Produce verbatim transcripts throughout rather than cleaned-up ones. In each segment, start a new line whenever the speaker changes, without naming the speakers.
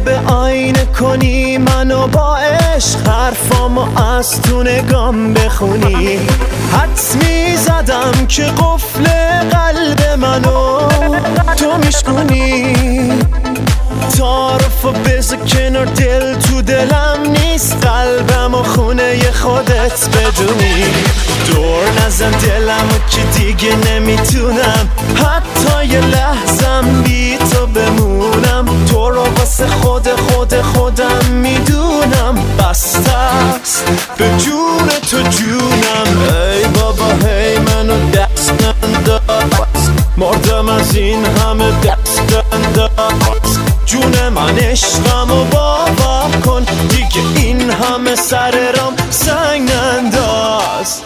به آینه کنی منو با عشق، حرفامو از تو نگام بخونی. حدس میزدم که قفل قلب منو تو میشکنی. تعارفو بذار کنار، دل تو دلم نیست، قلبم و خونه خودت بدونی. دور نزن دلمو که دیگه نمیتونم حتی یه لحظم بی تو بمونم. تو رو واسه خود خود خودم میدونم، بسته است به جون تو جونم. ای بابا هی منو دست ننداز، مردم از این همه دست انداز. جون من عشقمو باور کن، دیگه این همه سر رام سنگ ننداز.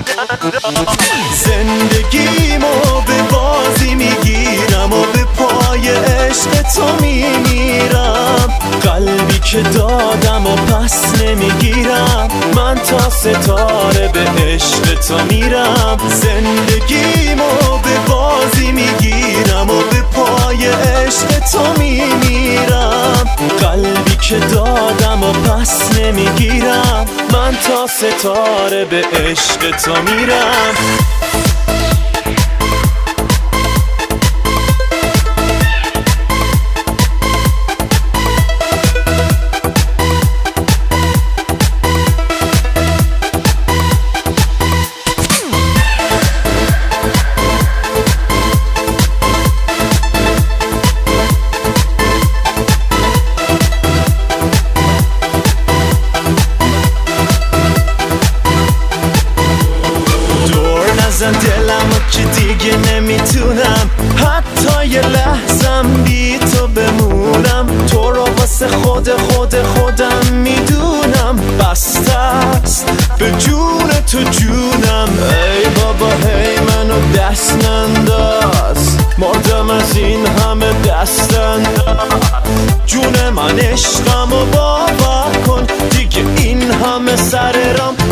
زندگیمو به بازی میگیرم و به پای عشق تو میمیرم. قلبی که دادم و پس نمیگیرم، من تا ستاره به عشق تو میرم. زندگیمو به بازی میگیرم و به پای عشق تو میمیرم. قلبی که دادم و پس نمیگیرم، من تا ستاره به عشق تو میرم. زن دلمو که دیگه نمیتونم حتی یه لحظم بی تو بمونم. تو رو واسه خود خود خودم میدونم، بسته است به جون تو جونم. ای بابا هی منو دست ننداز، مردم از این همه دست انداز. جون من عشقمو باور کن، دیگه این همه سر رام